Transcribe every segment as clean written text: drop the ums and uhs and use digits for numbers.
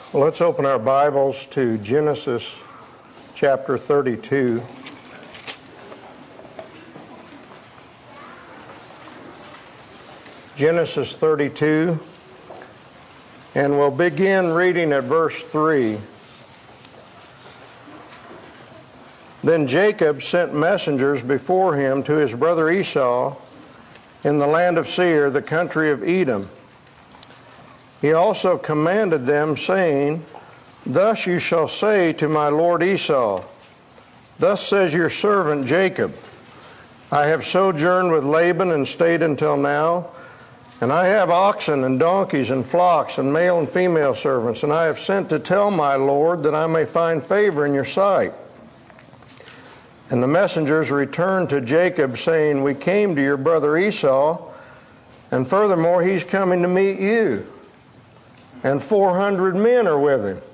Well, let's open our Bibles to Genesis chapter 32. Genesis 32, and we'll begin reading at verse 3. Then Jacob sent messengers before him to his brother Esau in the land of Seir, the country of Edom. He also commanded them, saying, Thus you shall say to my lord Esau, Thus says your servant Jacob, I have sojourned with Laban and stayed until now, and I have oxen and donkeys and flocks and male and female servants, and I have sent to tell my lord that I may find favor in your sight. And the messengers returned to Jacob, saying, We came to your brother Esau, and furthermore he's coming to meet you, and 400 men are with him.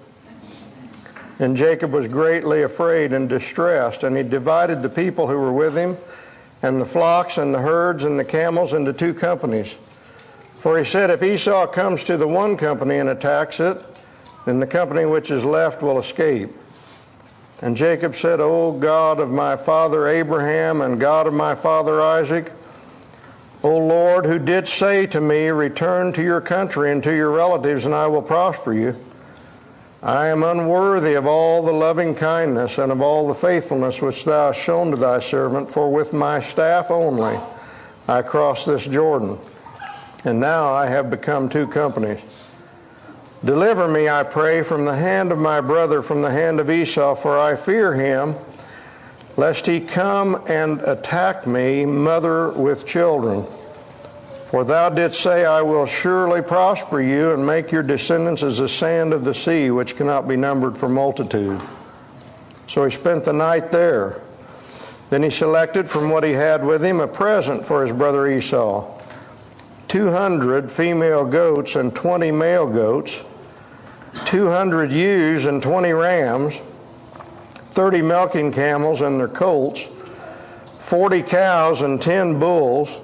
And Jacob was greatly afraid and distressed, and he divided the people who were with him, and the flocks and the herds and the camels into two companies. For he said, If Esau comes to the one company and attacks it, then the company which is left will escape. And Jacob said, O God of my father Abraham and God of my father Isaac, O Lord, who did say to me, Return to your country and to your relatives, and I will prosper you. I am unworthy of all the loving kindness and of all the faithfulness which thou hast shown to thy servant, for with my staff only I crossed this Jordan, and now I have become two companies. Deliver me, I pray, from the hand of my brother, from the hand of Esau, for I fear him, lest he come and attack me, mother with children. For thou didst say, I will surely prosper you, and make your descendants as the sand of the sea, which cannot be numbered for multitude. So he spent the night there. Then he selected from what he had with him a present for his brother Esau, 200 female goats and 20 male goats, 200 ewes and 20 rams, 30 milking camels and their colts, 40 cows and 10 bulls,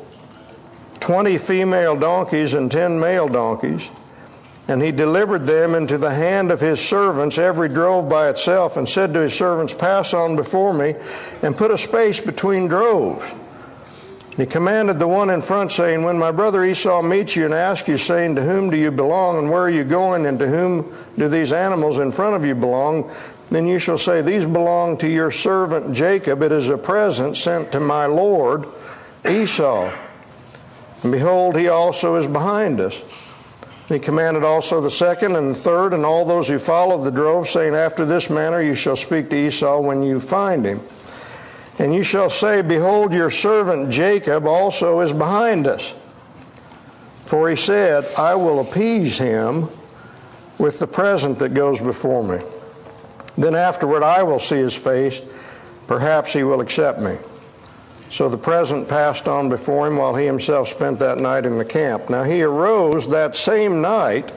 20 female donkeys and 10 male donkeys. And he delivered them into the hand of his servants, every drove by itself, and said to his servants, Pass on before me, and put a space between droves. And he commanded the one in front, saying, When my brother Esau meets you and asks you, saying, To whom do you belong, and where are you going, and to whom do these animals in front of you belong? Then you shall say, These belong to your servant Jacob. It is a present sent to my lord Esau. And behold, he also is behind us. And he commanded also the second and the third and all those who followed the drove, saying, After this manner you shall speak to Esau when you find him. And you shall say, Behold, your servant Jacob also is behind us. For he said, I will appease him with the present that goes before me. Then afterward I will see his face. Perhaps he will accept me. So the present passed on before him, while he himself spent that night in the camp. Now he arose that same night.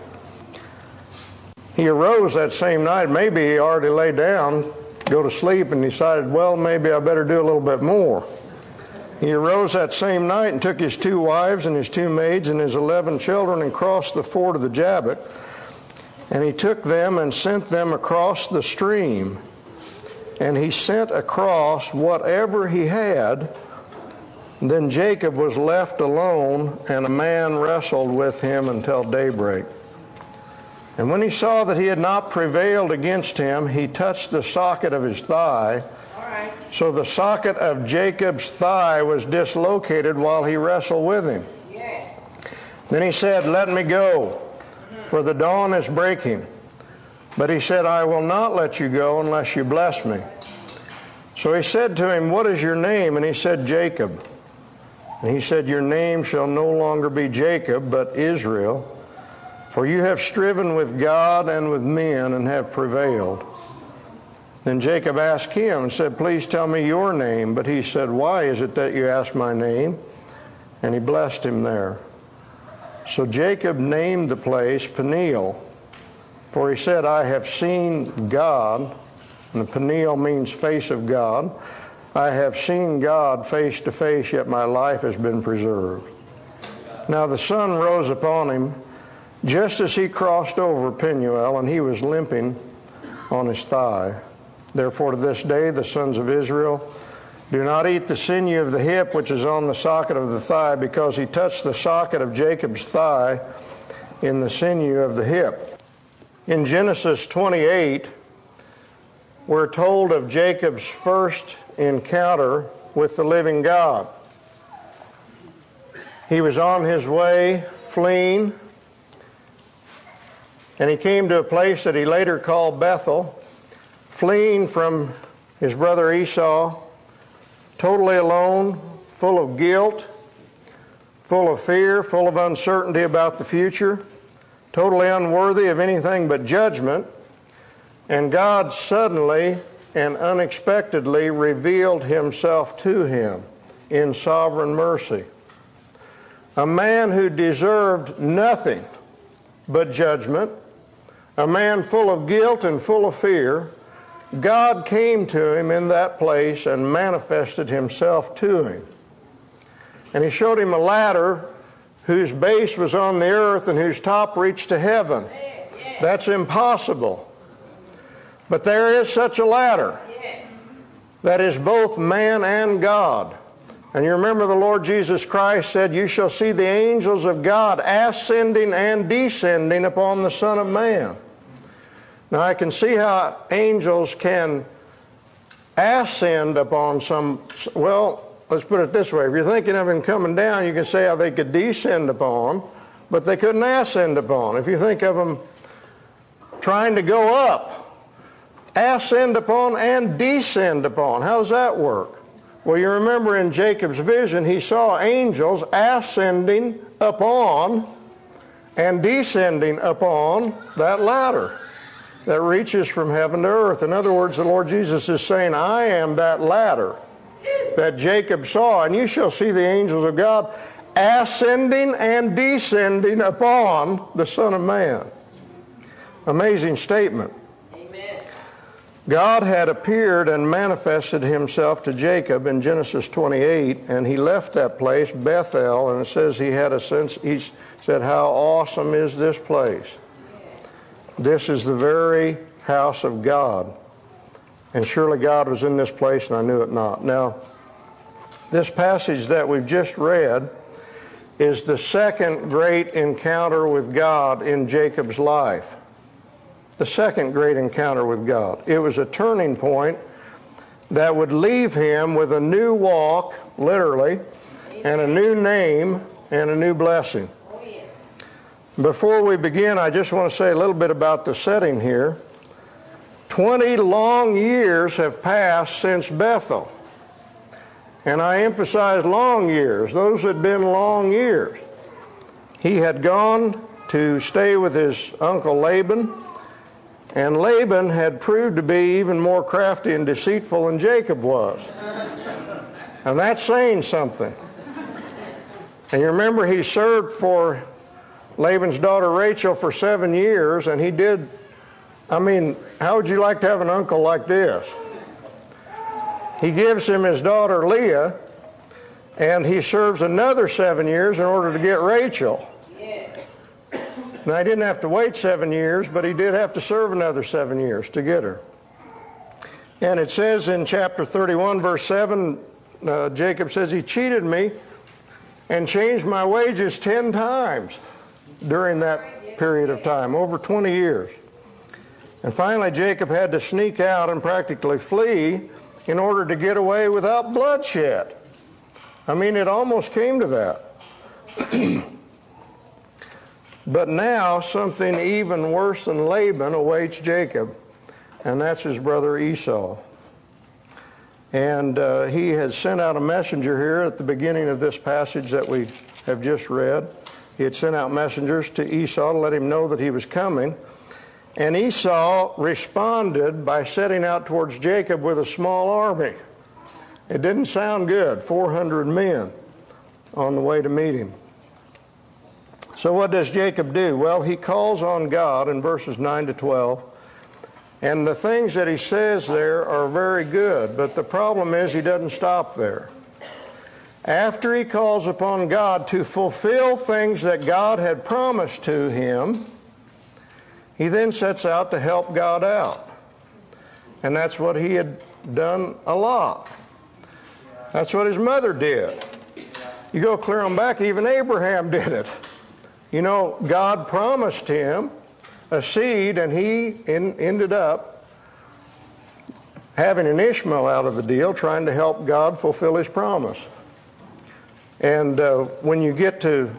Maybe he already lay down, go to sleep, and decided, well, maybe I better do a little bit more. He arose that same night and took his 2 wives and his 2 maids and his 11 children and crossed the ford of the Jabbok. And he took them and sent them across the stream. And he sent across whatever he had. Then Jacob was left alone, and a man wrestled with him until daybreak. And when he saw that he had not prevailed against him, he touched the socket of his thigh. So the socket of Jacob's thigh was dislocated while he wrestled with him. Yes. Then he said, Let me go, for the dawn is breaking. But he said, I will not let you go unless you bless me. So he said to him, What is your name? And he said, Jacob. And he said, Your name shall no longer be Jacob, but Israel, for you have striven with God and with men and have prevailed. Then Jacob asked him and said, Please tell me your name. But he said, Why is it that you ask my name? And he blessed him there. So Jacob named the place Peniel, for he said, I have seen God. And Peniel means face of God. I have seen God face to face, yet my life has been preserved. Now the sun rose upon him, just as he crossed over Penuel, and he was limping on his thigh. Therefore to this day the sons of Israel do not eat the sinew of the hip which is on the socket of the thigh, because he touched the socket of Jacob's thigh in the sinew of the hip. In Genesis 28, we're told of Jacob's first encounter with the living God. He was on his way fleeing, and he came to a place that he later called Bethel, fleeing from his brother Esau, totally alone, full of guilt, full of fear, full of uncertainty about the future, totally unworthy of anything but judgment. And God suddenly and unexpectedly revealed himself to him in sovereign mercy. A man who deserved nothing but judgment, a man full of guilt and full of fear, God came to him in that place and manifested himself to him. And he showed him a ladder whose base was on the earth and whose top reached to heaven. That's impossible. But there is such a ladder that is both man and God. And you remember the Lord Jesus Christ said, "You shall see the angels of God ascending and descending upon the Son of Man." Now I can see how angels can ascend upon well, let's put it this way. If you're thinking of him coming down, you can say how they could descend upon, but they couldn't ascend upon. If you think of them trying to go up, ascend upon and descend upon, how does that work? Well, you remember in Jacob's vision, he saw angels ascending upon and descending upon that ladder that reaches from heaven to earth. In other words, the Lord Jesus is saying, I am that ladder that Jacob saw, and you shall see the angels of God ascending and descending upon the Son of Man. Amazing statement. Amen. God had appeared and manifested himself to Jacob in Genesis 28, and he left that place, Bethel, and it says he had a sense, he said, how awesome is this place? This is the very house of God. And surely God was in this place, and I knew it not. Now, this passage that we've just read is the second great encounter with God in Jacob's life. The second great encounter with God. It was a turning point that would leave him with a new walk, literally, and a new name and a new blessing. Before we begin, I just want to say a little bit about the setting here. 20 long years have passed since Bethel. And I emphasize long years. Those had been long years. He had gone to stay with his uncle Laban, and Laban had proved to be even more crafty and deceitful than Jacob was. And that's saying something. And you remember he served for Laban's daughter Rachel for 7 years, and he did, I mean, how would you like to have an uncle like this? He gives him his daughter Leah, and he serves another 7 years in order to get Rachel. Now, he didn't have to wait 7 years, but he did have to serve another 7 years to get her. And it says in chapter 31, verse 7, Jacob says, he cheated me and changed my wages 10 times during that period of time, over 20 years. And finally, Jacob had to sneak out and practically flee in order to get away without bloodshed. I mean, it almost came to that. But now something even worse than Laban awaits Jacob, and that's his brother Esau. And he had sent out a messenger here at the beginning of this passage that we have just read. He had sent out messengers to Esau to let him know that he was coming. And Esau responded by setting out towards Jacob with a small army. It didn't sound good, 400 men on the way to meet him. So what does Jacob do? Well, he calls on God in verses 9 to 12. And the things that he says there are very good, but the problem is he doesn't stop there. after he calls upon God to fulfill things that God had promised to him, he then sets out to help God out. And that's what he had done a lot. That's what his mother did. You go clear on back, even Abraham did it. You know, God promised him a seed, and he ended up having an Ishmael out of the deal, trying to help God fulfill his promise. And when you get to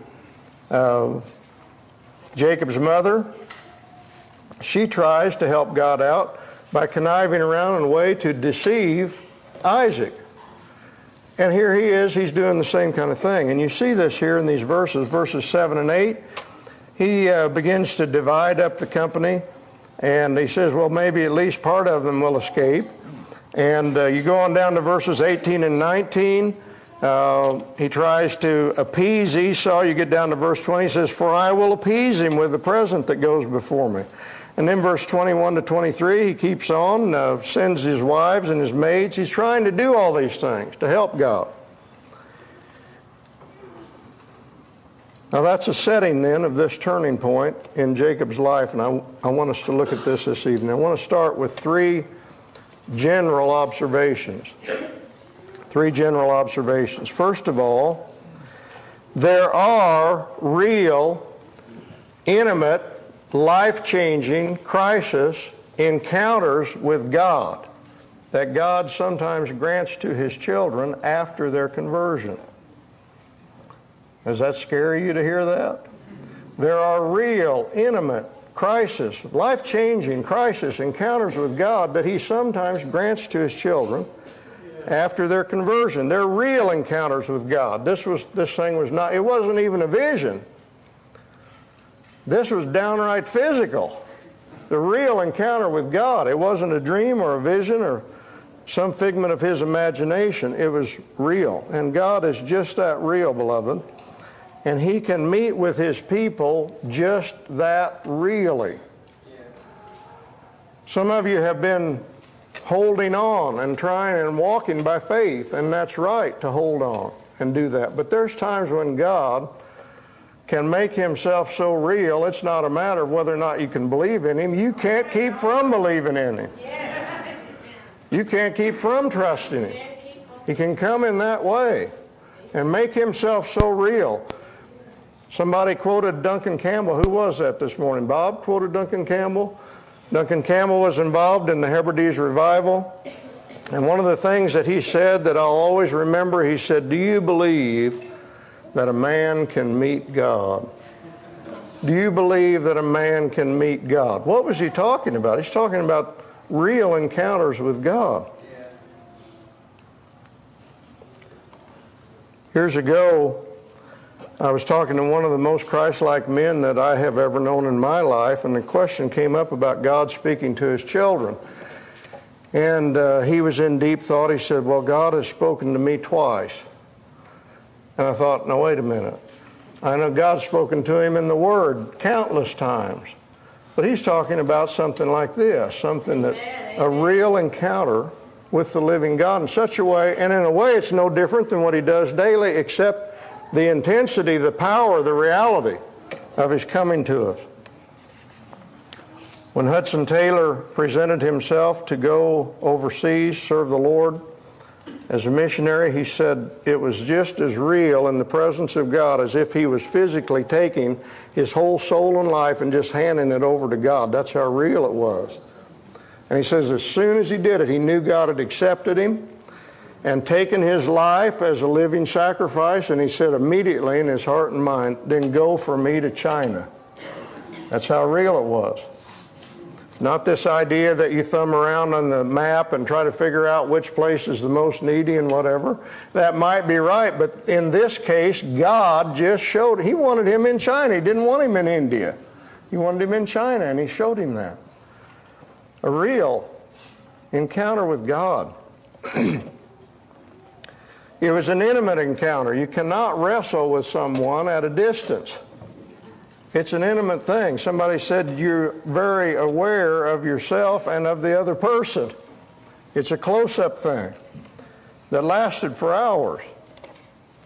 Jacob's mother, she tries to help God out by conniving around in a way to deceive Isaac. And here he is, he's doing the same kind of thing. And you see this here in these verses 7 and 8. He begins to divide up the company, and he says, well, maybe at least part of them will escape. And you go on down to verses 18 and 19. He tries to appease Esau. You get down to verse 20. He says, for I will appease him with the present that goes before me. And then verse 21 to 23, he keeps on, sends his wives and his maids. He's trying to do all these things to help God. Now that's a setting then of this turning point in Jacob's life, and I want us to look at this evening. I want to start with three general observations. Three general observations. First of all, there are real, intimate, life-changing crisis encounters with God that God sometimes grants to his children after their conversion. Does that scare you to hear that? There are real, intimate crisis, life-changing crisis encounters with God that he sometimes grants to his children after their conversion. They're real encounters with God. This thing was not, it wasn't even a vision. This was downright physical. The real encounter with God. It wasn't a dream or a vision or some figment of his imagination. It was real. And God is just that real, beloved. And he can meet with his people just that really. Some of you have been holding on and trying and walking by faith, and that's right to hold on and do that. But there's times when God can make himself so real, it's not a matter of whether or not you can believe in him. You can't keep from believing in him. You can't keep from trusting him. He can come in that way and make himself so real. Somebody quoted Duncan Campbell. Who was that this morning? Bob quoted Duncan Campbell. Duncan Campbell was involved in the Hebrides revival. And one of the things that he said that I'll always remember, he said, do you believe that a man can meet God? Do you believe that a man can meet God? What was he talking about? He's talking about real encounters with God. Years ago, I was talking to one of the most Christ-like men that I have ever known in my life, and the question came up about God speaking to his children. And he was in deep thought. He said, well, God has spoken to me twice. And I thought, no, wait a minute. I know God's spoken to him in the Word countless times. But he's talking about something like this, something that a real encounter with the living God in such a way, and in a way it's no different than what he does daily, except the intensity, the power, the reality of his coming to us. When Hudson Taylor presented himself to go overseas, serve the Lord as a missionary, he said it was just as real in the presence of God as if he was physically taking his whole soul and life and just handing it over to God. That's how real it was. And he says as soon as he did it, he knew God had accepted him and taken his life as a living sacrifice, and he said immediately in his heart and mind, then go for me to China. That's how real it was. Not this idea that you thumb around on the map and try to figure out which place is the most needy and whatever. That might be right, but in this case, God just showed. He wanted him in China. He didn't want him in India. He wanted him in China, and he showed him that. A real encounter with God. It was an intimate encounter. You cannot wrestle with someone at a distance. It's an intimate thing. Somebody said you're very aware of yourself and of the other person. It's a close-up thing that lasted for hours.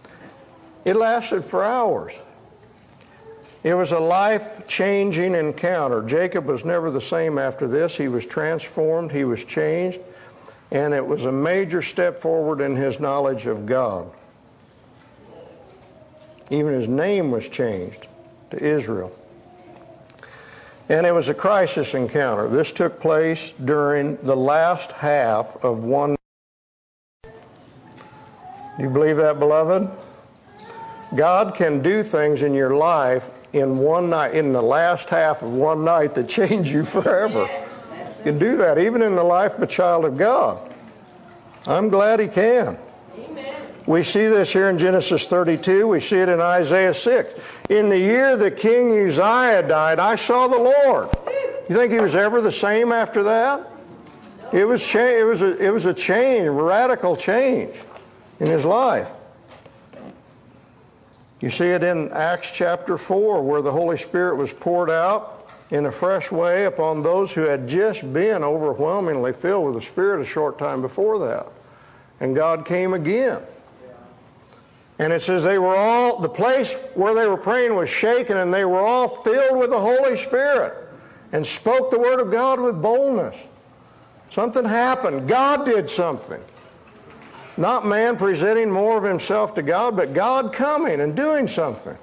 It lasted for hours. It was a life-changing encounter. Jacob was never the same after this. He was transformed, he was changed, and it was a major step forward in his knowledge of God. Even his name was changed to Israel. And it was a crisis encounter. This took place during the last half of one night. Do you believe that, beloved? God can do things in your life in one night, in the last half of one night, that change you forever. He can do that even in the life of a child of God. I'm glad he can. We see this here in Genesis 32. We see it in Isaiah 6. In the year that King Uzziah died, I saw the Lord. You think he was ever the same after that? It was a change, a radical change in his life. You see it in Acts chapter 4, where the Holy Spirit was poured out in a fresh way upon those who had just been overwhelmingly filled with the Spirit a short time before that. And God came again. And it says the place where they were praying was shaken, and they were all filled with the Holy Spirit and spoke the word of God with boldness. Something happened. God did something. Not man presenting more of himself to God, but God coming and doing something.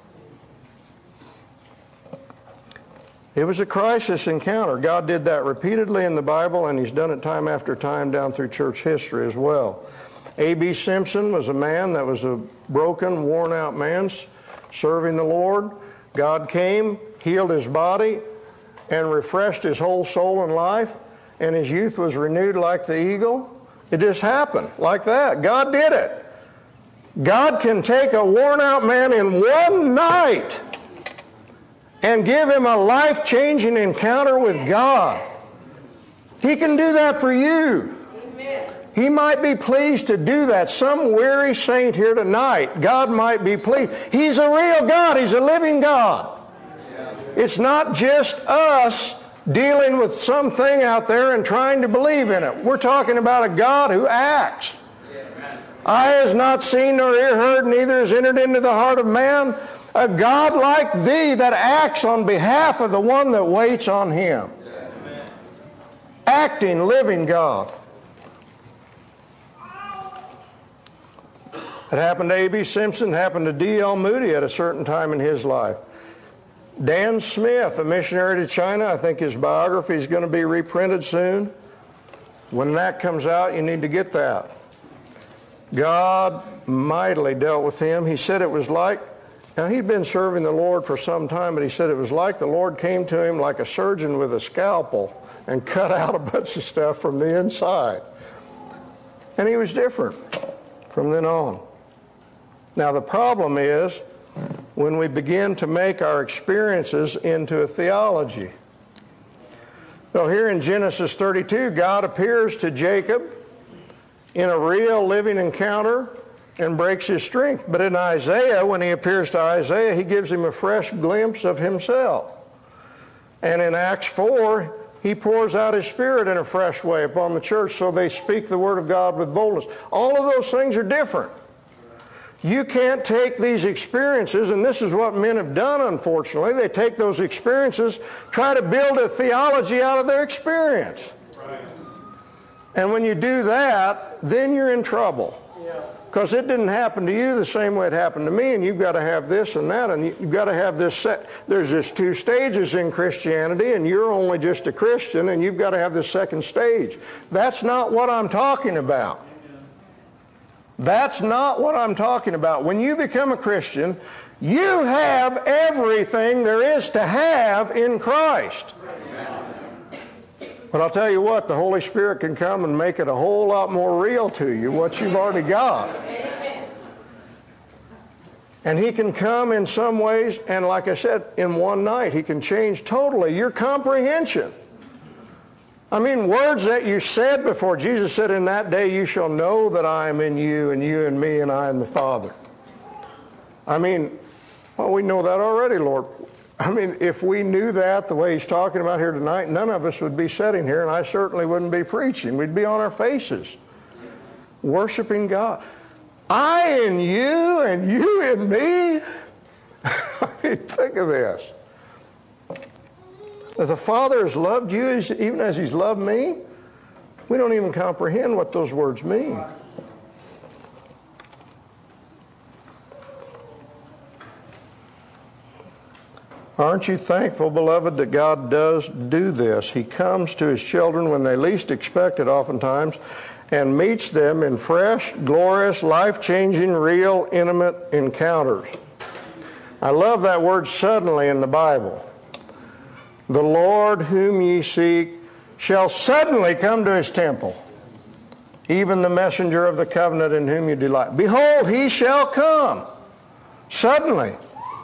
It was a crisis encounter. God did that repeatedly in the Bible, and he's done it time after time down through church history as well. A.B. Simpson was a man that was a broken, worn-out man serving the Lord. God came, healed his body, and refreshed his whole soul and life, and his youth was renewed like the eagle. It just happened like that. God did it. God can take a worn-out man in one night and give him a life-changing encounter with God. He can do that for you. Amen. He might be pleased to do that. Some weary saint here tonight, God might be pleased. He's a real God. He's a living God. It's not just us dealing with something out there and trying to believe in it. We're talking about a God who acts. Eye has not seen nor ear heard, neither has entered into the heart of man a God like thee that acts on behalf of the one that waits on him. Acting, living God. It happened to A.B. Simpson, happened to D.L. Moody at a certain time in his life. Dan Smith, a missionary to China, I think his biography is going to be reprinted soon. When that comes out, you need to get that. God mightily dealt with him. He said it was like, now he'd been serving the Lord for some time, but he said it was like the Lord came to him like a surgeon with a scalpel and cut out a bunch of stuff from the inside. And he was different from then on. Now the problem is when we begin to make our experiences into a theology. So here in Genesis 32, God appears to Jacob in a real living encounter and breaks his strength. But in Isaiah, when he appears to Isaiah, he gives him a fresh glimpse of himself. And in Acts 4, he pours out his Spirit in a fresh way upon the church so they speak the Word of God with boldness. All of those things are different. You can't take these experiences, and this is what men have done, unfortunately. They take those experiences, try to build a theology out of their experience. Right. And when you do that, then you're in trouble. Because it didn't happen to you the same way it happened to me, and you've got to have this and that, and you've got to have this set. There's just two stages in Christianity, and you're only just a Christian, and you've got to have this second stage. That's not what I'm talking about. That's not what I'm talking about. When you become a Christian, you have everything there is to have in Christ. But I'll tell you what, the Holy Spirit can come and make it a whole lot more real to you, what you've already got. And he can come in some ways, and like I said, in one night, he can change totally your comprehension. I mean, words that you said before. Jesus said, in that day you shall know that I am in you, and you in me, and I in the Father. I mean, well, we know that already, Lord. I mean, if we knew that the way he's talking about here tonight, none of us would be sitting here, and I certainly wouldn't be preaching. We'd be on our faces, worshiping God. I in you and you in me? I mean, think of this. That the Father has loved you even as He's loved me? We don't even comprehend what those words mean. Aren't you thankful, beloved, that God does do this? He comes to His children when they least expect it oftentimes and meets them in fresh, glorious, life-changing, real, intimate encounters. I love that word suddenly in the Bible. The Lord whom ye seek shall suddenly come to His temple, even the messenger of the covenant in whom you delight. Behold, He shall come suddenly.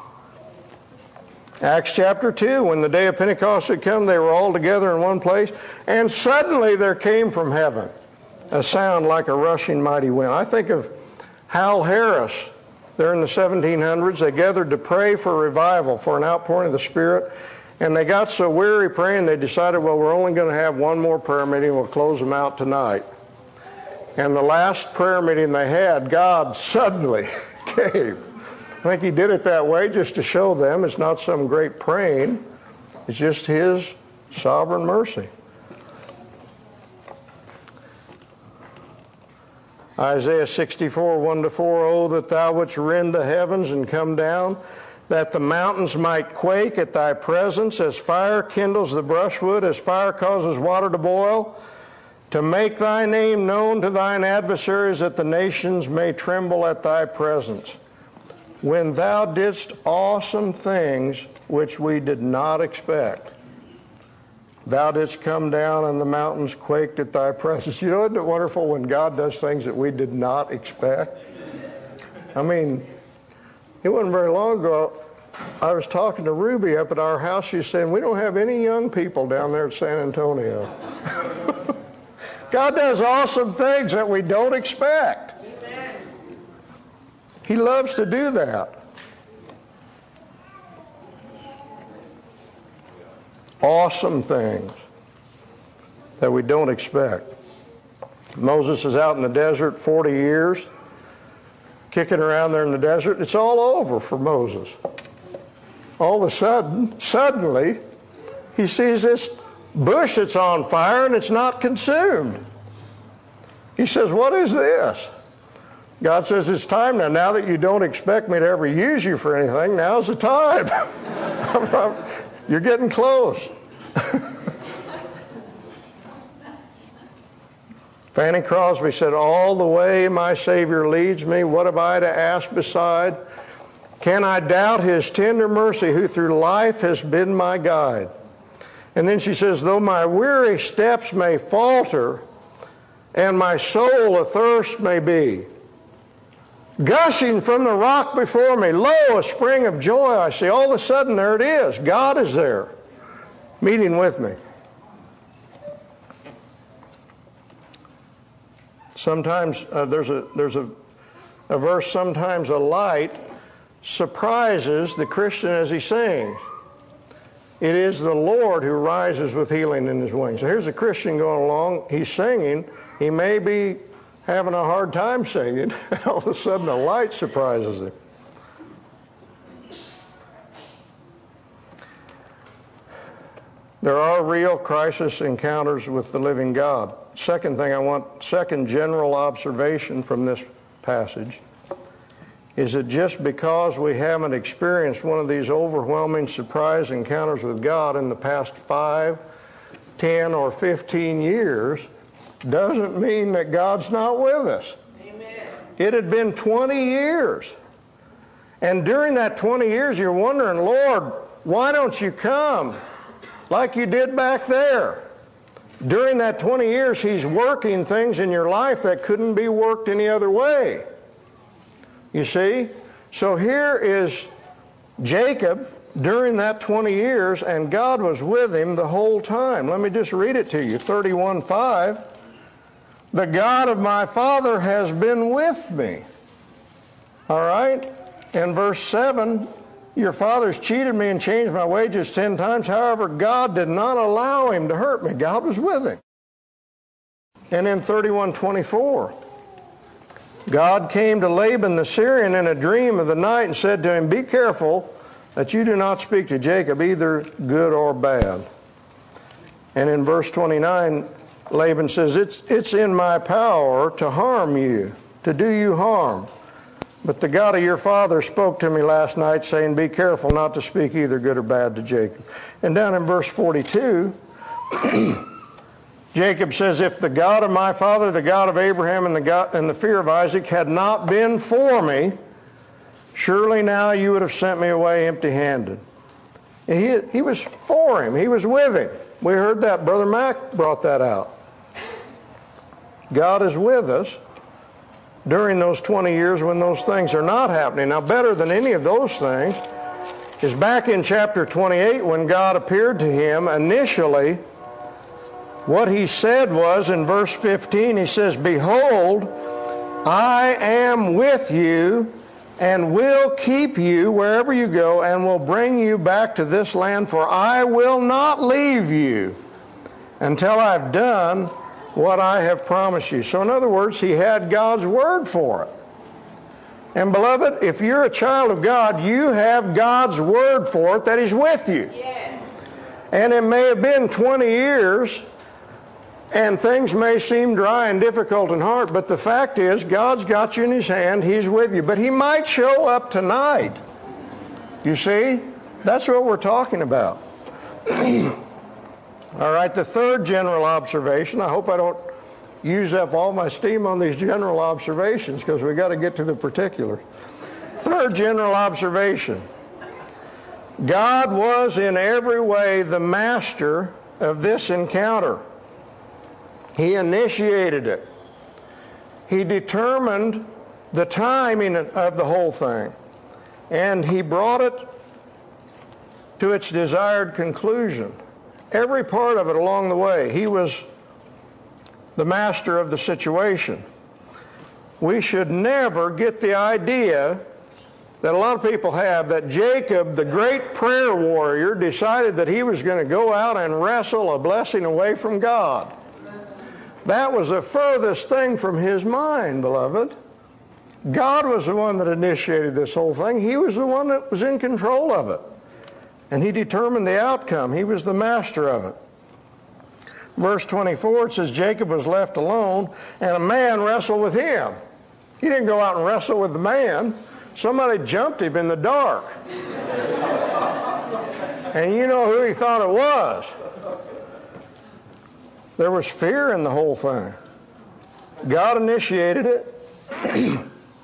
Acts chapter 2, when the day of Pentecost had come, they were all together in one place, and suddenly there came from heaven a sound like a rushing mighty wind. I think of Hal Harris. There in the 1700s, they gathered to pray for revival, for an outpouring of the Spirit, and they got so weary praying, they decided, well, we're only going to have one more prayer meeting, we'll close them out tonight. And the last prayer meeting they had, God suddenly came. I think He did it that way just to show them it's not some great praying. It's just His sovereign mercy. Isaiah 64, 1-4, Oh, that Thou wouldst rend the heavens and come down, that the mountains might quake at Thy presence, as fire kindles the brushwood, as fire causes water to boil, to make Thy name known to Thine adversaries, that the nations may tremble at Thy presence. When Thou didst awesome things which we did not expect, Thou didst come down and the mountains quaked at Thy presence. You know, isn't it wonderful when God does things that we did not expect? I mean, it wasn't very long ago, I was talking to Ruby up at our house. She was saying, we don't have any young people down there at San Antonio. God does awesome things that we don't expect. He loves to do that. Awesome things that we don't expect. Moses is out in the desert 40 years, kicking around there in the desert. It's all over for Moses. All of a sudden, suddenly, he sees this bush that's on fire and it's not consumed. He says, what is this? God says, it's time now. Now that you don't expect me to ever use you for anything, now's the time. You're getting close. Fanny Crosby said, all the way my Savior leads me, what have I to ask beside? Can I doubt His tender mercy, who through life has been my guide? And then she says, though my weary steps may falter, and my soul athirst may be, gushing from the rock before me, lo, a spring of joy I see. All of a sudden, there it is. God is there, meeting with me. Sometimes there's a verse, sometimes a light surprises the Christian as he sings. It is the Lord who rises with healing in His wings. So here's a Christian going along. He's singing. He may be having a hard time singing, and all of a sudden a light surprises him. There are real crisis encounters with the living God. Second general observation from this passage is that just because we haven't experienced one of these overwhelming surprise encounters with God in the past 5, 10, or 15 years doesn't mean that God's not with us. Amen. It had been 20 years. And during that 20 years, you're wondering, Lord, why don't you come like you did back there? During that 20 years, He's working things in your life that couldn't be worked any other way. You see? So here is Jacob during that 20 years, and God was with him the whole time. Let me just read it to you. 31:5. The God of my father has been with me. All right? In verse 7, your fathers cheated me and changed my wages 10 times. However, God did not allow him to hurt me. God was with him. And in 31:24, God came to Laban the Syrian in a dream of the night and said to him, "Be careful that you do not speak to Jacob either good or bad." And in verse 29, Laban says, it's in my power to harm you, to do you harm. But the God of your father spoke to me last night, saying, "Be careful not to speak either good or bad to Jacob." And down in verse 42, Jacob says, "If the God of my father, the God of Abraham, and the fear of Isaac had not been for me, surely now you would have sent me away empty-handed." He was for him. He was with him. We heard that. Brother Mac brought that out. God is with us during those 20 years when those things are not happening. Now, better than any of those things is back in chapter 28 when God appeared to him initially. What he said was in verse 15, he says, "Behold, I am with you and will keep you wherever you go and will bring you back to this land, for I will not leave you until I've done what I have promised you." So in other words, he had God's word for it. And beloved, if you're a child of God, you have God's word for it that he's with you. Yes. And it may have been 20 years, and things may seem dry and difficult and hard, but the fact is, God's got you in his hand, he's with you. But he might show up tonight. You see? That's what we're talking about. All right, the third general observation. I hope I don't use up all my steam on these general observations, because we've got to get to the particulars. Third general observation. God was in every way the master of this encounter. He initiated it. He determined the timing of the whole thing, and he brought it to its desired conclusion. Every part of it along the way. He was the master of the situation. We should never get the idea that a lot of people have that Jacob, the great prayer warrior, decided that he was going to go out and wrestle a blessing away from God. That was the furthest thing from his mind, beloved. God was the one that initiated this whole thing. He was the one that was in control of it. And he determined the outcome. He was the master of it. Verse 24, it says, Jacob was left alone, and a man wrestled with him. He didn't go out and wrestle with the man. Somebody jumped him in the dark. And you know who he thought it was. There was fear in the whole thing. God initiated it.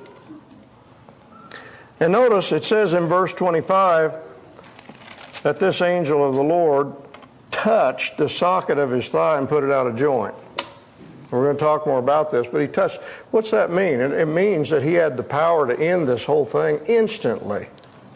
And notice it says in verse 25 that this angel of the Lord touched the socket of his thigh and put it out of joint. We're going to talk more about this, but he touched. What's that mean? It means that he had the power to end this whole thing instantly.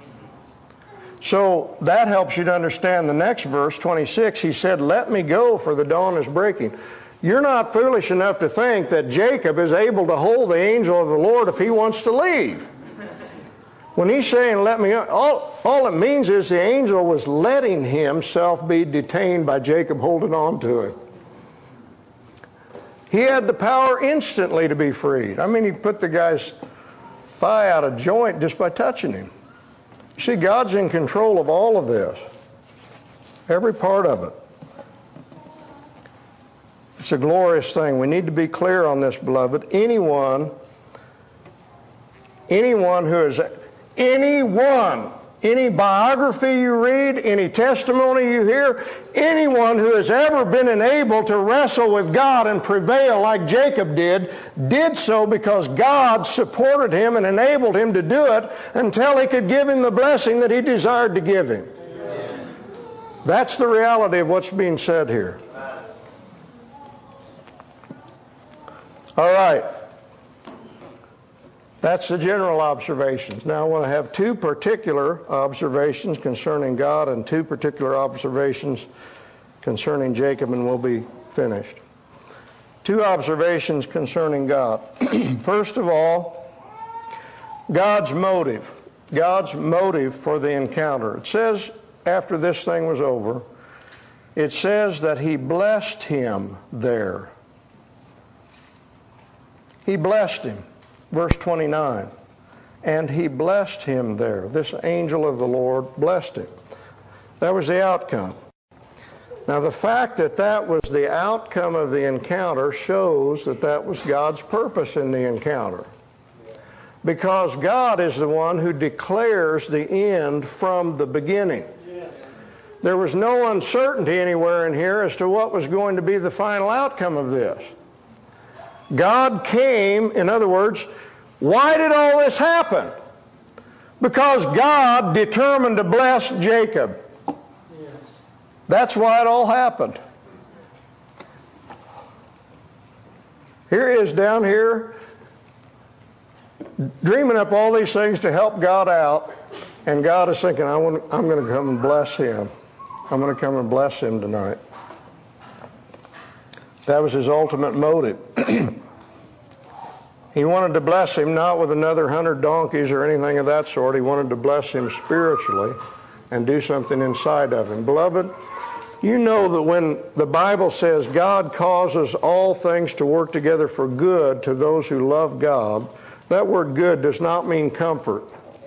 So that helps you to understand the next verse, 26. He said, "Let me go, for the dawn is breaking." You're not foolish enough to think that Jacob is able to hold the angel of the Lord if he wants to leave. When he's saying, "Let me," all it means is the angel was letting himself be detained by Jacob holding on to him. He had the power instantly to be freed. I mean, he put the guy's thigh out of joint just by touching him. You see, God's in control of all of this. Every part of it. It's a glorious thing. We need to be clear on this, beloved. Anyone who is... any biography you read, any testimony you hear, anyone who has ever been enabled to wrestle with God and prevail like Jacob did so because God supported him and enabled him to do it until he could give him the blessing that he desired to give him. Amen. That's the reality of what's being said here. All right. That's the general observations. Now I want to have two particular observations concerning God and two particular observations concerning Jacob, and we'll be finished. Two observations concerning God. First of all, God's motive. God's motive for the encounter. It says, after this thing was over, it says that he blessed him there. He blessed him. Verse 29. And he blessed him there. This angel of the Lord blessed him. That was the outcome. Now, the fact that that was the outcome of the encounter shows that that was God's purpose in the encounter. Because God is the one who declares the end from the beginning. There was no uncertainty anywhere in here as to what was going to be the final outcome of this. God came, in other words, why did all this happen? Because God determined to bless Jacob. That's why it all happened. Here he is down here dreaming up all these things to help God out, and God is thinking, I'm going to come and bless him. I'm going to come and bless him tonight. That was his ultimate motive. He wanted to bless him not with another 100 donkeys or anything of that sort. He wanted to bless him spiritually and do something inside of him. Beloved, you know that when the Bible says God causes all things to work together for good to those who love God, that word good does not mean comfort.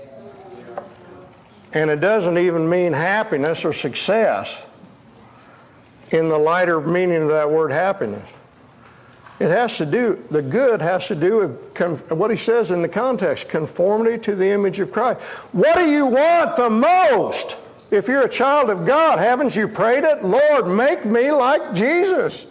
And it doesn't even mean happiness or success in the lighter meaning of that word happiness. It has to do, the good has to do with what he says in the context, conformity to the image of Christ. What do you want the most? If you're a child of God, haven't you prayed it? Lord, make me like Jesus.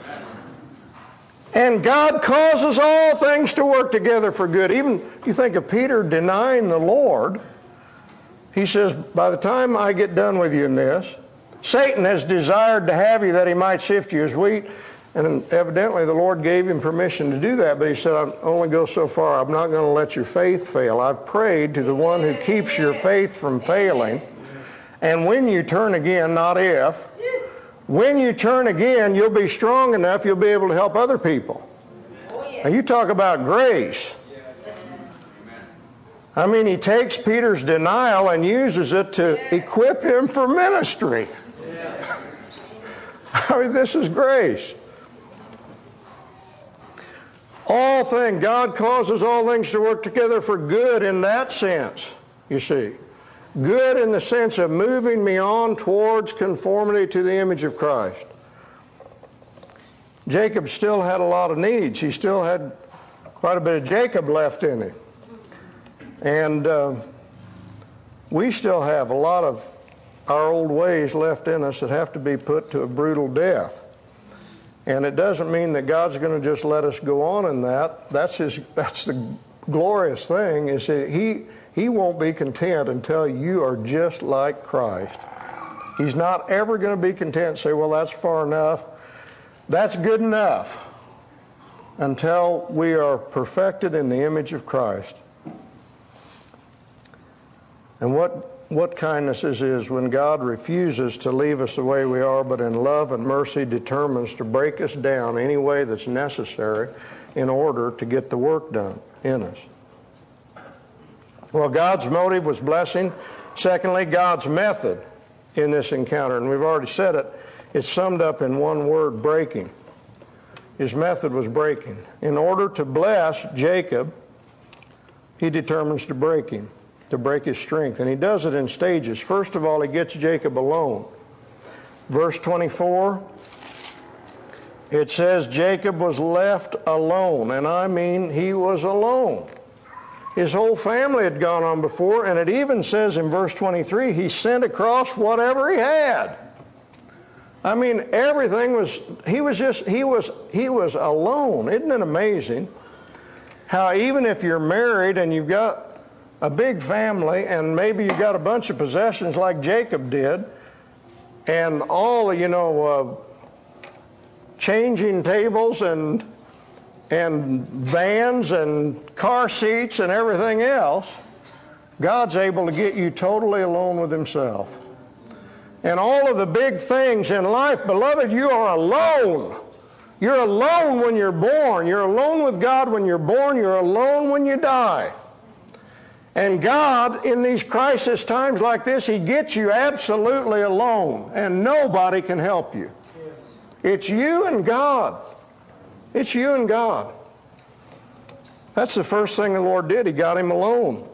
And God causes all things to work together for good. Even, you think of Peter denying the Lord. He says, by the time I get done with you in this, Satan has desired to have you that he might sift you as wheat. And evidently the Lord gave him permission to do that, but he said, I'll only go so far. I'm not going to let your faith fail. I've prayed to the one who keeps your faith from failing. And when you turn again, not if, when you turn again, you'll be strong enough, you'll be able to help other people. Now you talk about grace. I mean, he takes Peter's denial and uses it to equip him for ministry. I mean, this is grace. All things, God causes all things to work together for good in that sense, you see. Good in the sense of moving me on towards conformity to the image of Christ. Jacob still had a lot of needs. He still had quite a bit of Jacob left in him. And we still have a lot of our old ways left in us that have to be put to a brutal death. And it doesn't mean that God's going to just let us go on in that. That's the glorious thing, is that He won't be content until you are just like Christ. He's not ever going to be content and say, well, that's far enough. That's good enough, until we are perfected in the image of Christ. And what kindness is when God refuses to leave us the way we are, but in love and mercy determines to break us down any way that's necessary in order to get the work done in us. Well, God's motive was blessing. Secondly, God's method in this encounter, and we've already said it, it's summed up in one word, breaking. His method was breaking. In order to bless Jacob, he determines to break him, to break his strength. And he does it in stages. First of all, he gets Jacob alone. Verse 24, it says Jacob was left alone. And I mean, he was alone. His whole family had gone on before, and it even says in verse 23, he sent across whatever he had. I mean, everything was, he was alone. Isn't it amazing how even if you're married and you've got a big family and maybe you've got a bunch of possessions like Jacob did, and all, changing tables and vans and car seats and everything else, God's able to get you totally alone with himself. And all of the big things in life, beloved, you are alone. You're alone when you're born. You're alone with God when you're born. You're alone when you die. And God, in these crisis times like this, he gets you absolutely alone, and nobody can help you. It's you and God. It's you and God. That's the first thing the Lord did. He got him alone.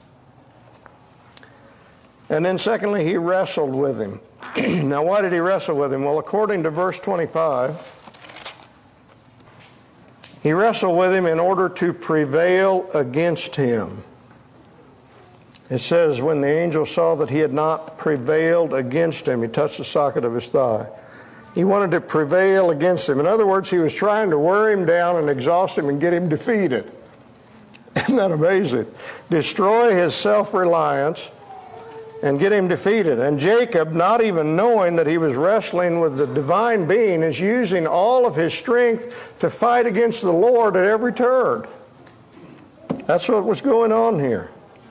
And then secondly, he wrestled with him. Now, why did he wrestle with him? Well, according to verse 25, he wrestled with him in order to prevail against him. It says, when the angel saw that he had not prevailed against him, he touched the socket of his thigh. He wanted to prevail against him. In other words, he was trying to wear him down and exhaust him and get him defeated. Isn't that amazing? Destroy his self-reliance and get him defeated. And Jacob, not even knowing that he was wrestling with the divine being, is using all of his strength to fight against the Lord at every turn. That's what was going on here.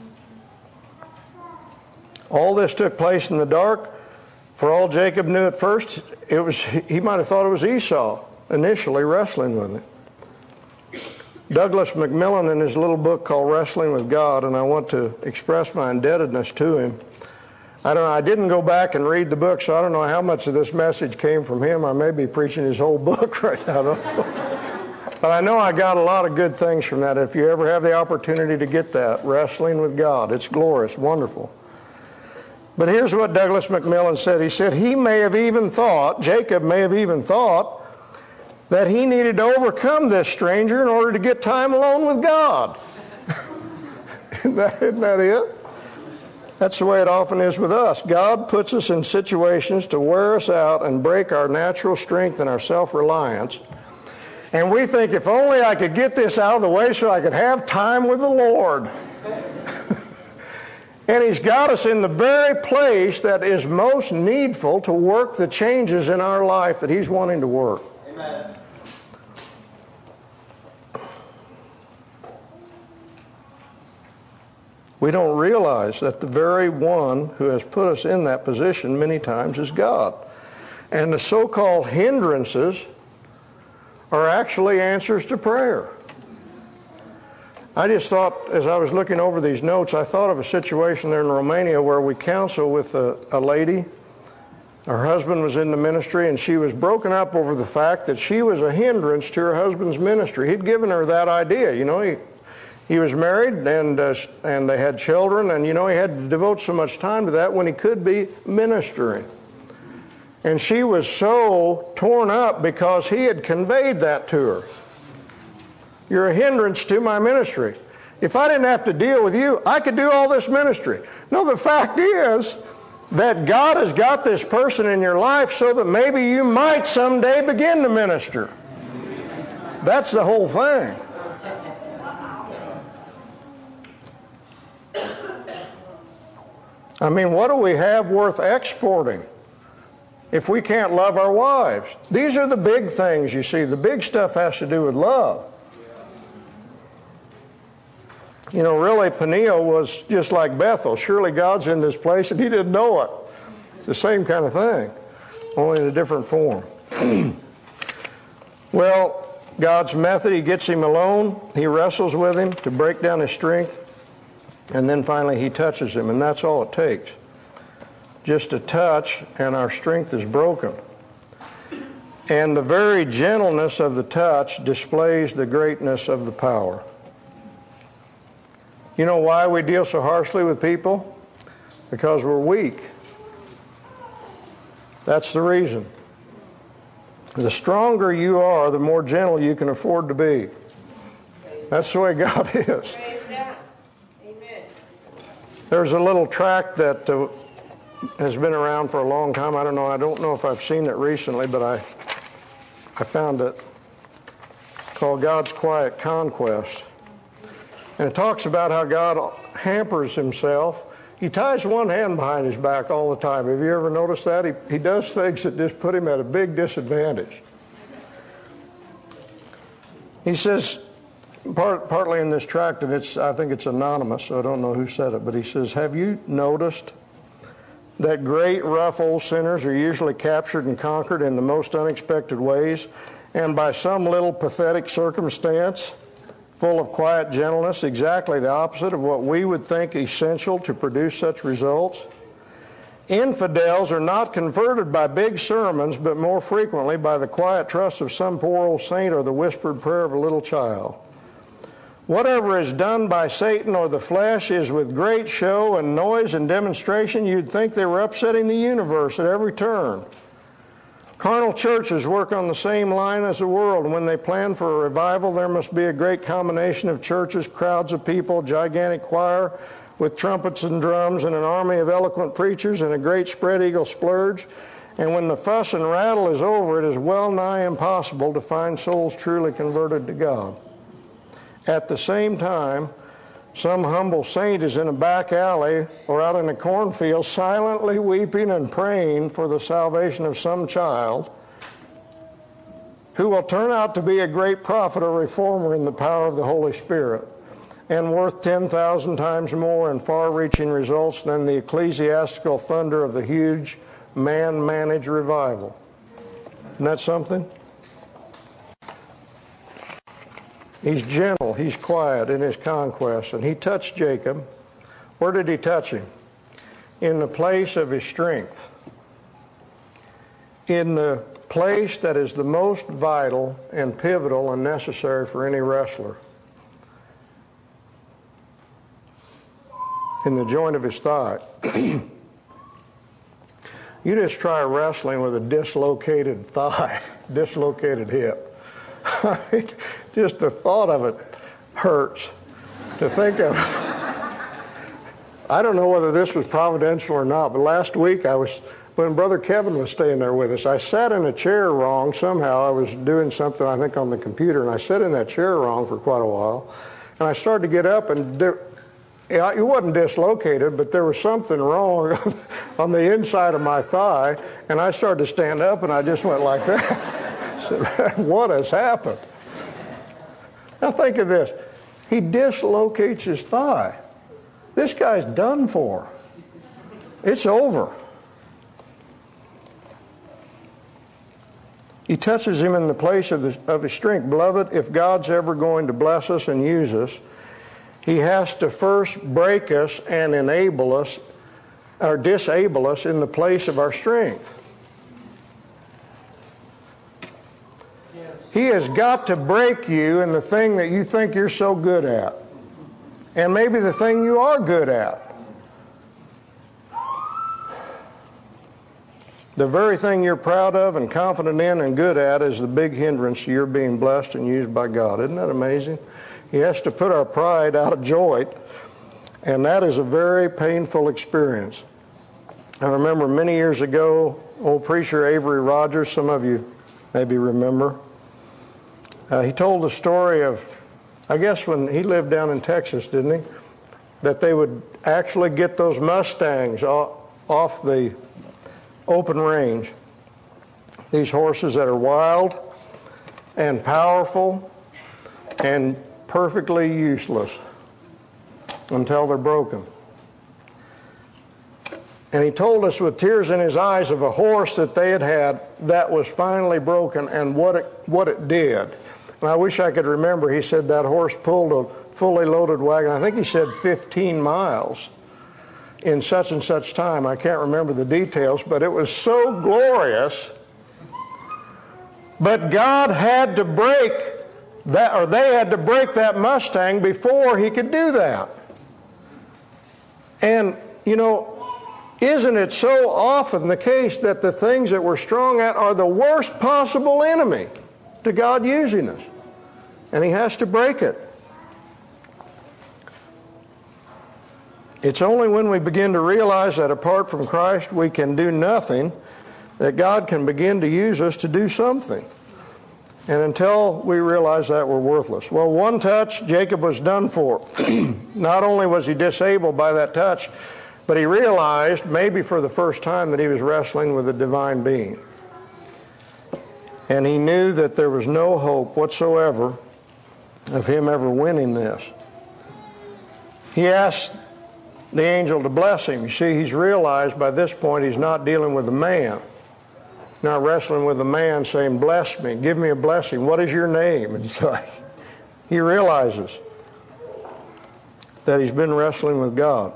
All this took place in the dark. For all Jacob knew at first, he might have thought it was Esau initially wrestling with him. Douglas McMillan, in his little book called Wrestling with God, and I want to express my indebtedness to him. I didn't go back and read the book, so I don't know how much of this message came from him. I may be preaching his whole book right now. I don't know. But I know I got a lot of good things from that. If you ever have the opportunity to get that, Wrestling with God, it's glorious, wonderful. But here's what Douglas McMillan said. He said, Jacob may have even thought, that he needed to overcome this stranger in order to get time alone with God. Isn't that it? That's the way it often is with us. God puts us in situations to wear us out and break our natural strength and our self-reliance. And we think, if only I could get this out of the way so I could have time with the Lord. And He's got us in the very place that is most needful to work the changes in our life that He's wanting to work. Amen. We don't realize that the very one who has put us in that position many times is God. And the so-called hindrances are actually answers to prayer. I just thought, as I was looking over these notes, I thought of a situation there in Romania where we counsel with a lady. Her husband was in the ministry, and she was broken up over the fact that she was a hindrance to her husband's ministry. He'd given her that idea. You know, he was married, and they had children, and, you know, he had to devote so much time to that when he could be ministering. And she was so torn up because he had conveyed that to her. You're a hindrance to my ministry. If I didn't have to deal with you, I could do all this ministry. No, the fact is that God has got this person in your life so that maybe you might someday begin to minister. That's the whole thing. I mean, what do we have worth exporting if we can't love our wives? These are the big things, you see. The big stuff has to do with love. You know, really, Peniel was just like Bethel. Surely God's in this place, and he didn't know it. It's the same kind of thing, only in a different form. Well, God's method, He gets him alone. He wrestles with him to break down his strength. And then finally He touches him, and that's all it takes. Just a touch, and our strength is broken. And the very gentleness of the touch displays the greatness of the power. You know why we deal so harshly with people? Because we're weak. That's the reason. The stronger you are, the more gentle you can afford to be. That's the way God is. There's a little tract that has been around for a long time. I don't know if I've seen it recently, but I found it, called God's Quiet Conquest. And it talks about how God hampers Himself. He ties one hand behind his back all the time. Have you ever noticed that? He does things that just put him at a big disadvantage. He says, partly in this tract, and I think it's anonymous, so I don't know who said it, but he says, have you noticed that great, rough old sinners are usually captured and conquered in the most unexpected ways, and by some little pathetic circumstance, full of quiet gentleness, exactly the opposite of what we would think essential to produce such results? Infidels are not converted by big sermons, but more frequently by the quiet trust of some poor old saint or the whispered prayer of a little child. Whatever is done by Satan or the flesh is with great show and noise and demonstration. You'd think they were upsetting the universe at every turn. Carnal churches work on the same line as the world. When they plan for a revival, there must be a great combination of churches, crowds of people, gigantic choir with trumpets and drums, and an army of eloquent preachers, and a great spread eagle splurge. And when the fuss and rattle is over, it is well nigh impossible to find souls truly converted to God. At the same time, some humble saint is in a back alley or out in a cornfield silently weeping and praying for the salvation of some child who will turn out to be a great prophet or reformer in the power of the Holy Spirit and worth 10,000 times more in far-reaching results than the ecclesiastical thunder of the huge man-managed revival. Isn't that something? He's gentle, he's quiet in his conquest, and he touched Jacob. Where did he touch him? In the place of his strength. In the place that is the most vital and pivotal and necessary for any wrestler. In the joint of his thigh. You just try wrestling with a dislocated thigh, dislocated hip. Just the thought of it hurts to think of it. I don't know whether this was providential or not, but last week when Brother Kevin was staying there with us, I sat in a chair wrong somehow. I was doing something, I think, on the computer, and I sat in that chair wrong for quite a while. And I started to get up, and it wasn't dislocated, but there was something wrong on the inside of my thigh, and I started to stand up, and I just went like that. I said, what has happened? Now think of this. He dislocates his thigh. This guy's done for. It's over. He touches him in the place of his strength. Beloved, if God's ever going to bless us and use us, He has to first break us and enable us or disable us in the place of our strength. He has got to break you in the thing that you think you're so good at. And maybe the thing you are good at. The very thing you're proud of and confident in and good at is the big hindrance to your being blessed and used by God. Isn't that amazing? He has to put our pride out of joint, and that is a very painful experience. I remember many years ago, old preacher Avery Rogers, some of you maybe remember, he told the story of, I guess when he lived down in Texas, didn't he? That they would actually get those Mustangs off the open range. These horses that are wild and powerful and perfectly useless until they're broken. And he told us with tears in his eyes of a horse that they had that was finally broken and what it did. And I wish I could remember, he said that horse pulled a fully loaded wagon, I think he said 15 miles in such and such time. I can't remember the details, but it was so glorious. But God had to break that, or they had to break that Mustang before he could do that. And, you know, isn't it so often the case that the things that we're strong at are the worst possible enemy to God using us? And he has to break it. It's only when we begin to realize that apart from Christ we can do nothing that God can begin to use us to do something. And until we realize that, we're worthless. Well, one touch, Jacob was done for. Not only was he disabled by that touch, but he realized, maybe for the first time, that he was wrestling with a divine being. And he knew that there was no hope whatsoever of him ever winning this. He asked the angel to bless him. You see, he's realized by this point he's not dealing with a man. Not wrestling with a man saying, bless me, give me a blessing. What is your name? And so he realizes that he's been wrestling with God.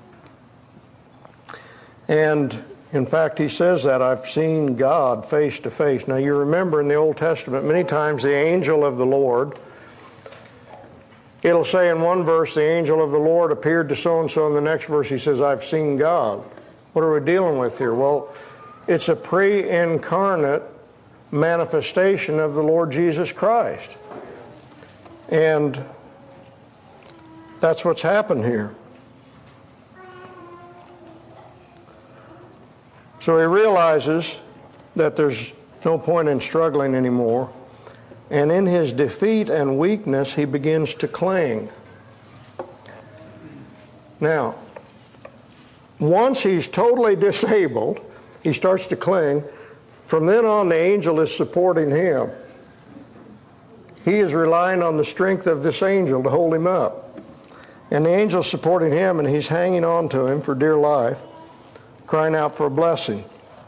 And in fact, he says that, I've seen God face to face. Now you remember in the Old Testament, many times the angel of the Lord It'll say in one verse, the angel of the Lord appeared to so-and-so. In the next verse, he says, I've seen God. What are we dealing with here? Well, it's a pre-incarnate manifestation of the Lord Jesus Christ. And that's what's happened here. So he realizes that there's no point in struggling anymore. And in his defeat and weakness, he begins to cling. Now, once he's totally disabled, he starts to cling. From then on, the angel is supporting him. He is relying on the strength of this angel to hold him up. And the angel's supporting him, and he's hanging on to him for dear life, crying out for a blessing.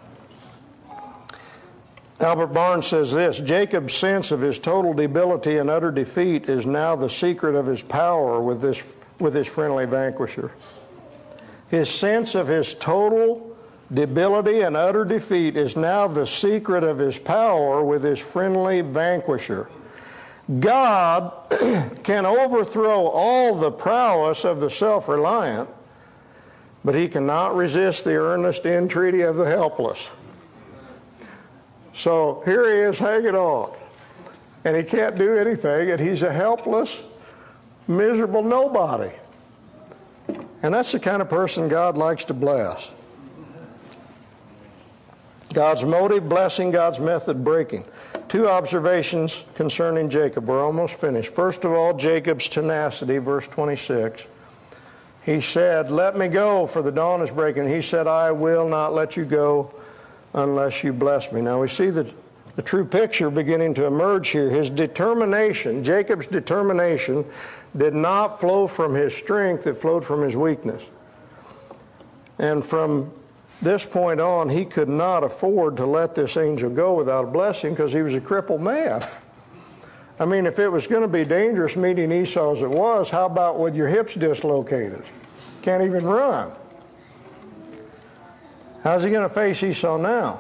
Albert Barnes says this, Jacob's sense of his total debility and utter defeat is now the secret of his power with his friendly vanquisher. His sense of his total debility and utter defeat is now the secret of his power with his friendly vanquisher. God can overthrow all the prowess of the self-reliant, but he cannot resist the earnest entreaty of the helpless. So here he is hanging on, and he can't do anything, and he's a helpless, miserable nobody. And that's the kind of person God likes to bless. God's motive, blessing, God's method, breaking. 2 observations concerning Jacob. We're almost finished. First of all, Jacob's tenacity, verse 26. He said, let me go, for the dawn is breaking. He said, I will not let you go unless you bless me. Now we see the true picture beginning to emerge here. His determination, Jacob's determination, did not flow from his strength, it flowed from his weakness. And from this point on, he could not afford to let this angel go without a blessing because he was a crippled man. I mean, if it was going to be dangerous meeting Esau as it was, how about with your hips dislocated? Can't even run. How's he going to face Esau now?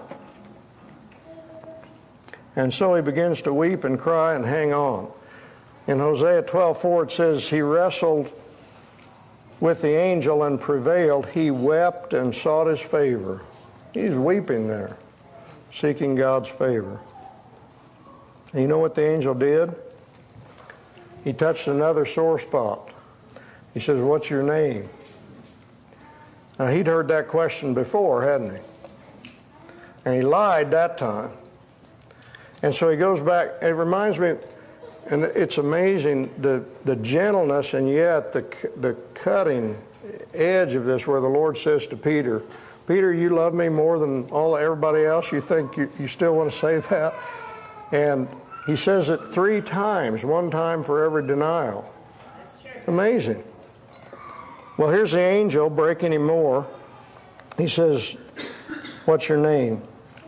And so he begins to weep and cry and hang on. In Hosea 12:4 it says, he wrestled with the angel and prevailed. He wept and sought his favor. He's weeping there, seeking God's favor. And you know what the angel did? He touched another sore spot. He says, what's your name? Now, he'd heard that question before, hadn't he? And he lied that time. And so he goes back. It reminds me, and it's amazing, the gentleness and yet the cutting edge of this, where the Lord says to Peter, Peter, you love me more than everybody else? You think you still want to say that? And he says it 3 times, 1 time for every denial. That's true. Amazing. Well, here's the angel breaking him more. He says, what's your name?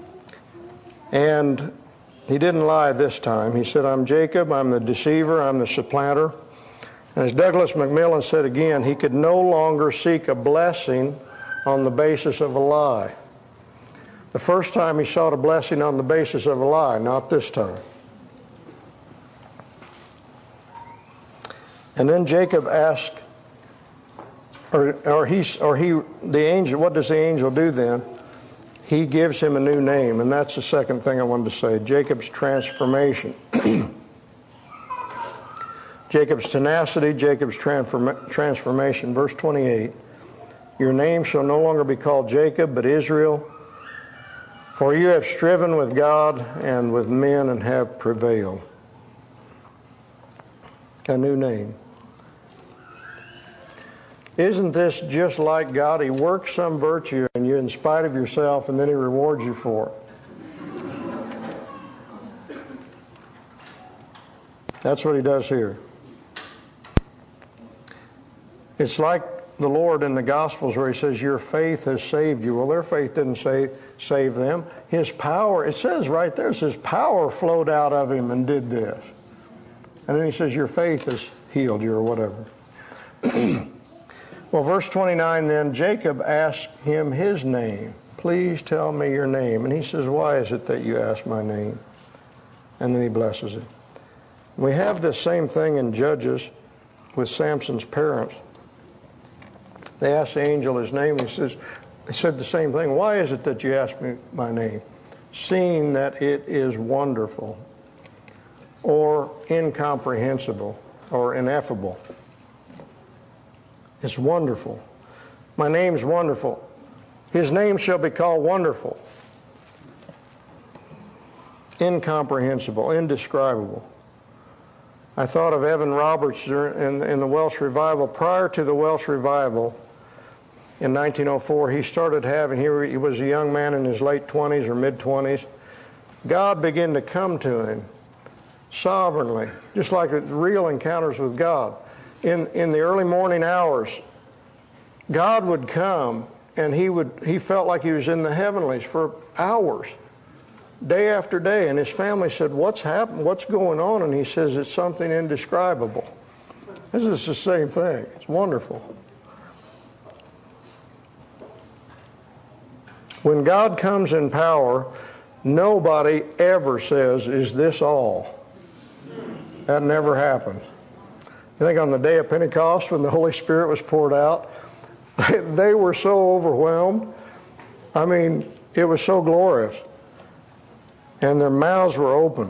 And he didn't lie this time. He said, I'm Jacob, I'm the deceiver, I'm the supplanter. And as Douglas McMillan said again, he could no longer seek a blessing on the basis of a lie. The first time he sought a blessing on the basis of a lie, not this time. And then Jacob asked, the angel, what does the angel do then? He gives him a new name, and that's the second thing I wanted to say, Jacob's transformation. Jacob's tenacity, Jacob's transformation. Verse 28, your name shall no longer be called Jacob, but Israel, for you have striven with God and with men and have prevailed. A new name. Isn't this just like God? He works some virtue in you in spite of yourself, and then he rewards you for it. That's what he does here. It's like the Lord in the Gospels where he says, your faith has saved you. Well, their faith didn't save them. His power, it says right there, it says power flowed out of him and did this. And then he says, your faith has healed you, or whatever. Well, verse 29 then, Jacob asked him his name. Please tell me your name. And he says, why is it that you ask my name? And then he blesses him. We have this same thing in Judges with Samson's parents. They asked the angel his name. He said the same thing. Why is it that you ask me my name? Seeing that it is wonderful, or incomprehensible, or ineffable. It's wonderful. My name's wonderful. His name shall be called Wonderful, incomprehensible, indescribable. I thought of Evan Roberts in the Welsh Revival. Prior to the Welsh Revival, in 1904, he started having, he was a young man in his late 20s or mid-20s. God began to come to him sovereignly, just like real encounters with God. In the early morning hours, God would come, and he felt like he was in the heavenlies for hours, day after day. And his family said, "What's happened? What's going on?" And he says, "It's something indescribable." This is the same thing. It's wonderful. When God comes in power, nobody ever says, "Is this all?" That never happens. I think on the day of Pentecost, when the Holy Spirit was poured out, they were so overwhelmed. I mean, it was so glorious. And their mouths were open.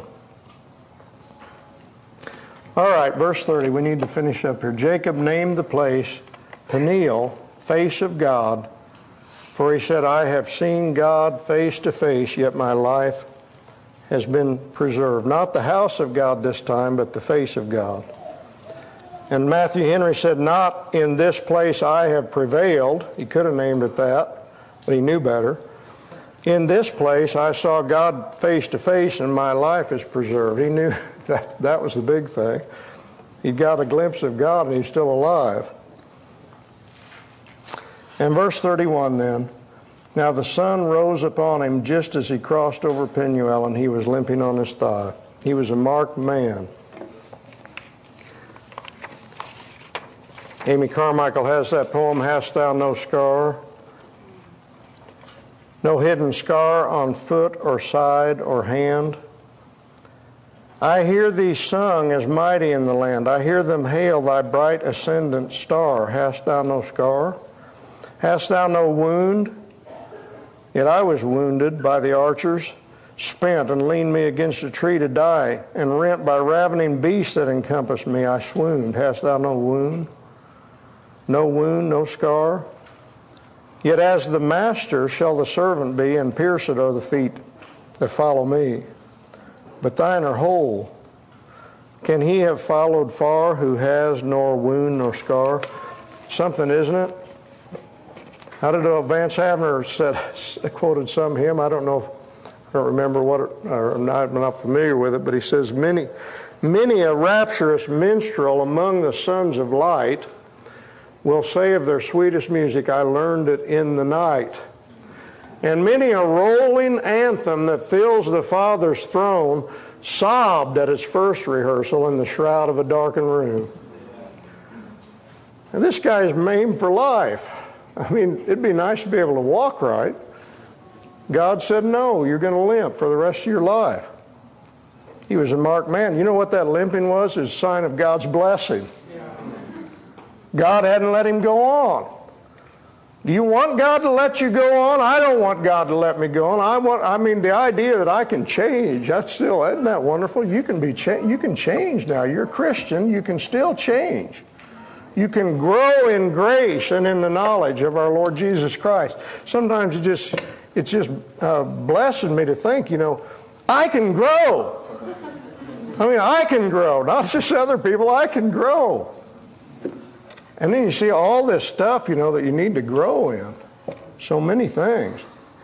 All right, verse 30, we need to finish up here. Jacob named the place Peniel, face of God, for he said, "I have seen God face to face, yet my life has been preserved." Not the house of God this time, but the face of God. And Matthew Henry said, "Not in this place I have prevailed." He could have named it that, but he knew better. "In this place I saw God face to face, and my life is preserved." He knew that was the big thing. He got a glimpse of God, and he's still alive. And verse 31 then, "Now the sun rose upon him just as he crossed over Penuel, and he was limping on his thigh." He was a marked man. Amy Carmichael has that poem, "Hast Thou No Scar?" No hidden scar on foot or side or hand. I hear thee sung as mighty in the land. I hear them hail thy bright ascendant star. Hast thou no scar? Hast thou no wound? Yet I was wounded by the archers, spent and leaned me against a tree to die, and rent by ravening beasts that encompassed me, I swooned. Hast thou no wound? No wound, no scar? Yet as the master shall the servant be, and pierced are the feet that follow me. But thine are whole. Can he have followed far who has nor wound nor scar? Something, isn't it? How did Vance Havner quoted some hymn? I don't remember I'm not familiar with it, but he says, many a rapturous minstrel among the sons of light will say of their sweetest music, I learned it in the night. And many a rolling anthem that fills the Father's throne sobbed at its first rehearsal in the shroud of a darkened room. And this guy's maimed for life. I mean, it'd be nice to be able to walk right. God said, no, you're going to limp for the rest of your life. He was a marked man. You know what that limping was? It was a sign of God's blessing. God hadn't let him go on. Do you want God to let you go on? I don't want God to let me go on. The idea that I can change, isn't that wonderful? You can change now. You're a Christian. You can still change. You can grow in grace and in the knowledge of our Lord Jesus Christ. Sometimes it's just blessing me to think, I can grow. I can grow. Not just other people. I can grow. And then you see all this stuff, that you need to grow in. So many things.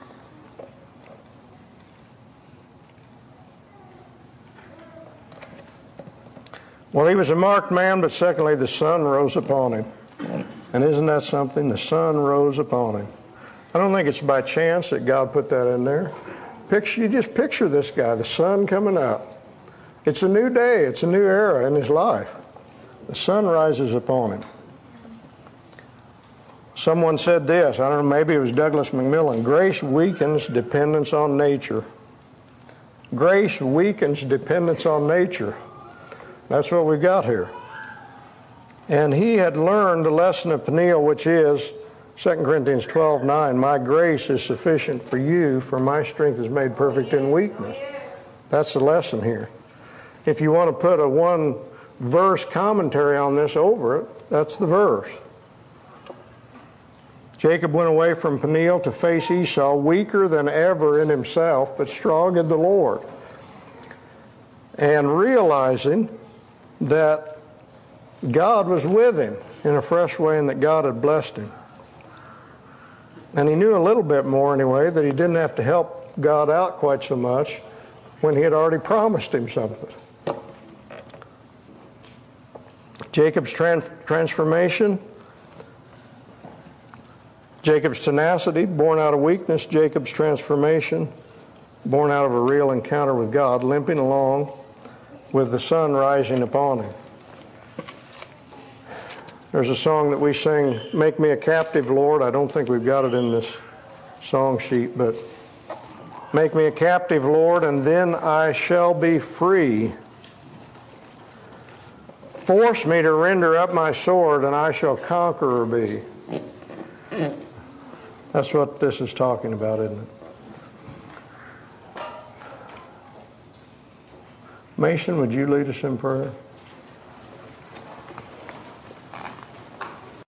Well, he was a marked man, but secondly, the sun rose upon him. And isn't that something? The sun rose upon him. I don't think it's by chance that God put that in there. You just picture this guy, the sun coming up. It's a new day. It's a new era in his life. The sun rises upon him. Someone said this, I don't know, maybe it was Douglas McMillan, grace weakens dependence on nature. Grace weakens dependence on nature. That's what we've got here. And he had learned the lesson of Peniel, which is 2 Corinthians 12:9, my grace is sufficient for you, for my strength is made perfect in weakness. That's the lesson here. If you want to put a one-verse commentary on this over it, that's the verse. Jacob went away from Peniel to face Esau, weaker than ever in himself, but strong in the Lord. And realizing that God was with him in a fresh way and that God had blessed him. And he knew a little bit more anyway, that he didn't have to help God out quite so much when he had already promised him something. Jacob's transformation, Jacob's tenacity, born out of weakness. Jacob's transformation, born out of a real encounter with God, limping along with the sun rising upon him. There's a song that we sing, Make Me a Captive, Lord. I don't think we've got it in this song sheet, but make me a captive, Lord, and then I shall be free. Force me to render up my sword, and I shall conqueror be. That's what this is talking about, isn't it? Mason, would you lead us in prayer?